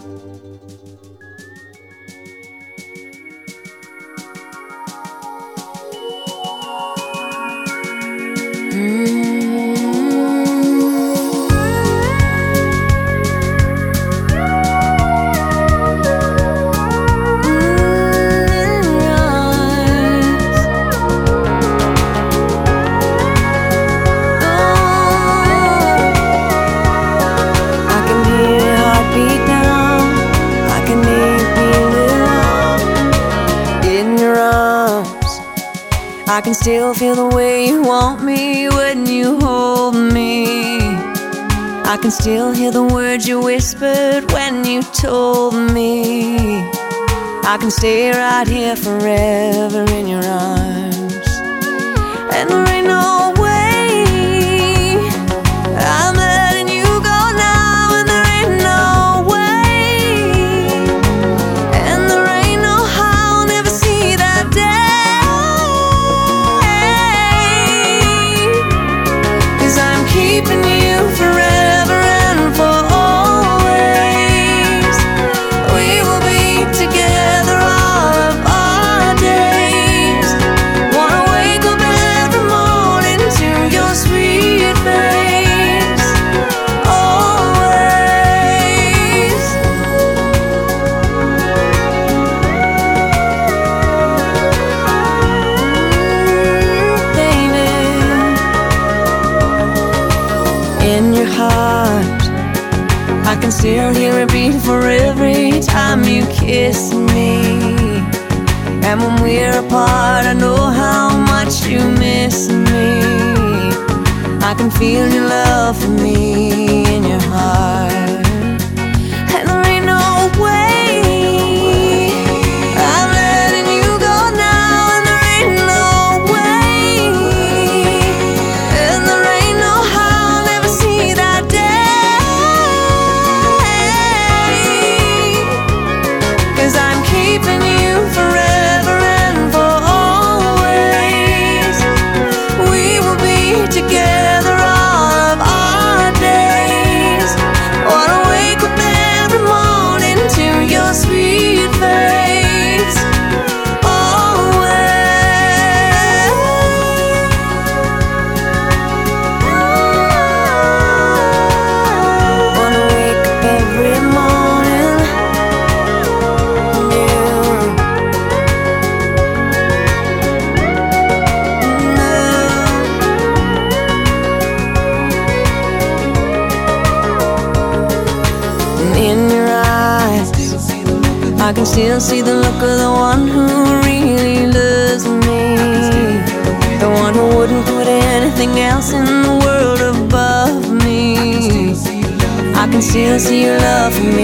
I can still feel the way you want me when you hold me. I can still hear the words you whispered when you told me I can stay right here forever in your arms. And there ain't no way I'm letting you go now, and there ain't no way, and there ain't no how I'll never see that day. Keeping you forever and for always. We will be together all of our days. Wanna wake up every morning to your sweet face. Always. Baby, in your heart, I can still hear it beat for every time you kiss me. And when we're apart, I know how much you miss me. I can feel your love for me in your heart. And there ain't no way I'm letting you go now, and there ain't no way, and there ain't no how I'll never see that day. 'Cause I'm keeping you forever and for always. We will be together all of our days. Wanna wake up every morning to your sweet face. Always. Wanna wake up every morning new. And in your eyes, I can still see the look of the one who really loves me, the one who wouldn't put anything else in the world above me. I can still see your love for me